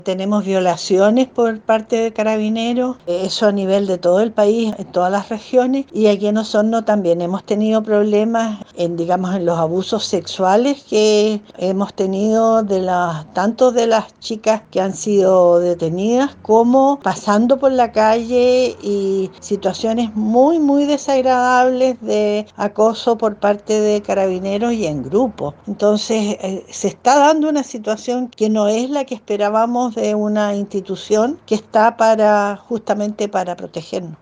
Tenemos violaciones por parte de Carabineros, eso a nivel de todo el país, en todas las regiones, y aquí en Osorno también hemos tenido problemas en los abusos sexuales que hemos tenido tanto de las chicas que han sido detenidas como pasando por la calle, y situaciones muy, muy desagradables de acoso por parte de Carabineros y en grupo. Entonces, se está dando una situación que no es la que esperábamos de una institución que está justamente para protegernos.